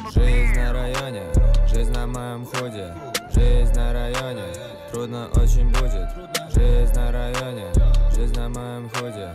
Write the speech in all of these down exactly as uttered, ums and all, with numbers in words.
Жизнь на районе, жизнь на моем худе. Жизнь на районе, трудно очень будет. Жизнь на районе, жизнь на моем худе.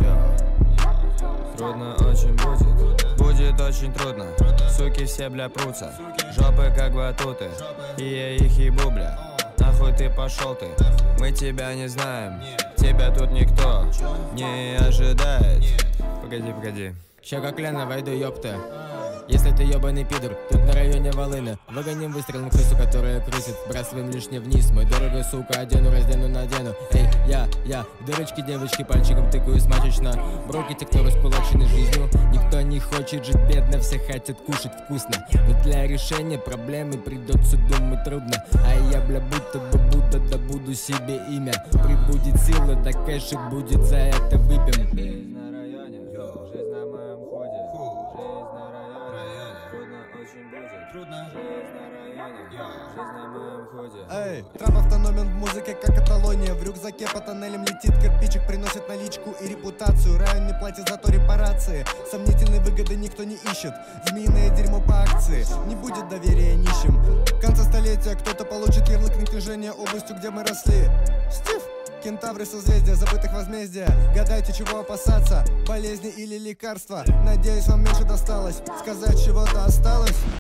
Трудно очень будет, будет очень трудно. Суки все, бля, прутся, жопы как батуты, и я их ебу, бля. Нахуй ты пошел ты, мы тебя не знаем, тебя тут никто не ожидает. Погоди, погоди. Ща как Лена войду, ёпта. Если ты ёбаный пидор, тут на районе волыны. Выгоним выстрел на крысу, которая крысит. Бросаем лишнее вниз, мой дорогой, сука. Одену, раздену, надену. Эй, я, я, в дырочке девочки пальчиком тыкаю смачечно. Броки те, кто раскулачены жизнью. Никто не хочет жить бедно, все хотят кушать вкусно. Но для решения проблемы придется думать трудно. А я, бля, будто бы Будда, добуду себе имя. Прибудет сила, да кэши будет, за это выпьем. Жизнь на районе, жизнь на моем ходе. Жизнь на районе, трудно очень будет. Трудно. Жизнь на районе, жизнь на моем ходе. Эй, трап автономен в музыке, как Каталония. В рюкзаке по тоннелям летит кирпичик, приносит наличку и репутацию. Район не платит, зато репарации. Сомнительные выгоды никто не ищет. Змеиное дерьмо по акции, не будет доверия нищим. В конце столетия кто-то получит ярлык неглижения областью, где мы росли. Стив! Кентавры созвездия, забытых возмездия. Гадайте, чего опасаться, болезни или лекарства. Надеюсь, вам меньше досталось, сказать чего-то осталось.